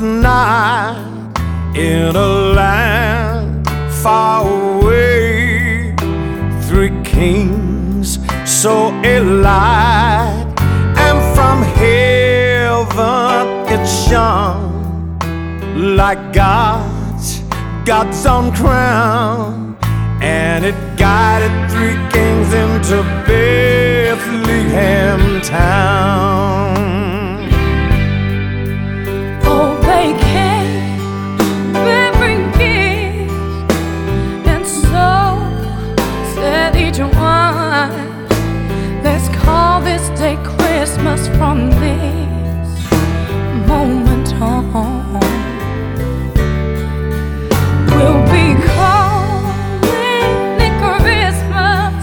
night in a land far away. Three kings so alike, and from heaven it shone like God's own crown, and it guided three kings into Bethlehem town. Oh, they came bearing gifts, and so said each one, let's call this day Christmas from this moment on. We'll be calling it Christmas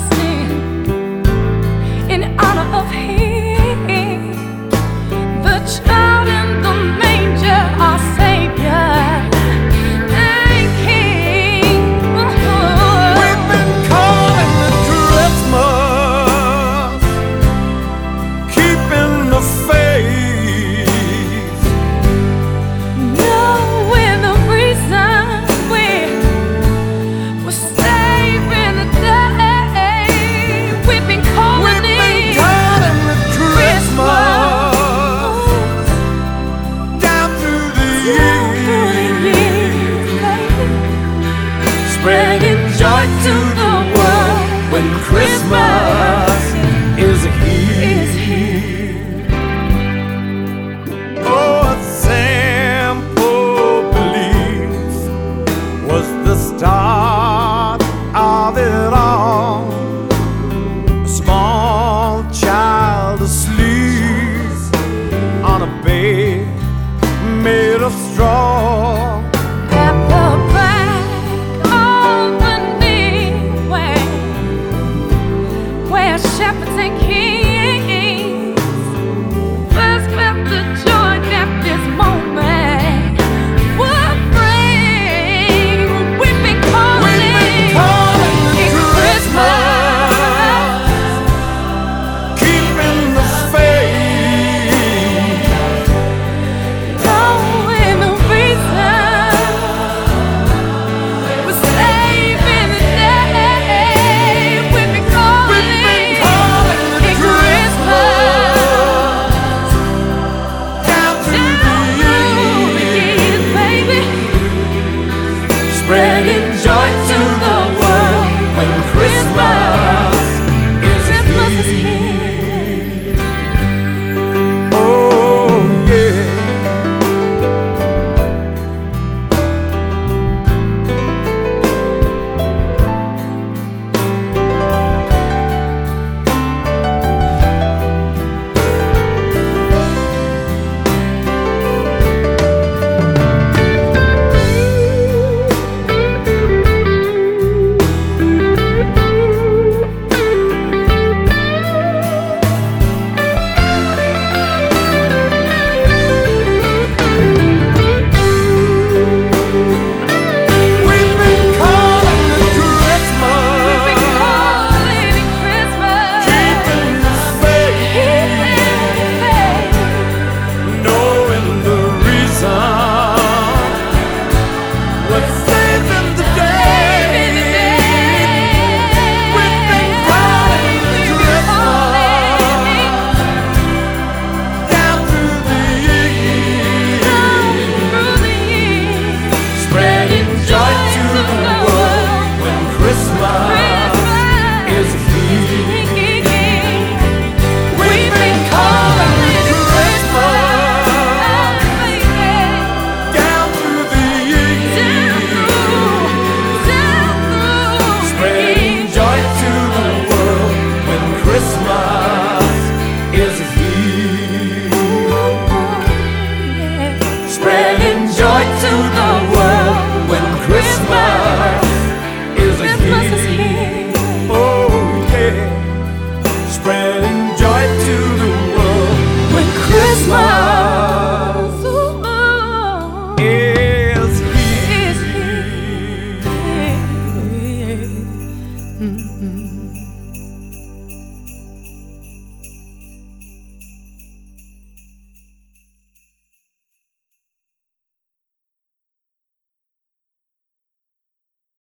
in honor of Him, the child in the manger, our Savior and King. We've been calling it Christmas, keeping the faith, Knowing the reason we're saving the day. We've been calling it Christmas down through the years, spreading joy to the world when Christmas is here. Oh, a simple belief was the start of it all. A small child asleep on a bed made of straw. At the back of the knee, where shepherds and kings first felt the joy that this moment would bring. We've been calling it Christmas, keeping the faith, knowing the reason we're saving the day. We've been calling it Christmas down through the years, baby, spreading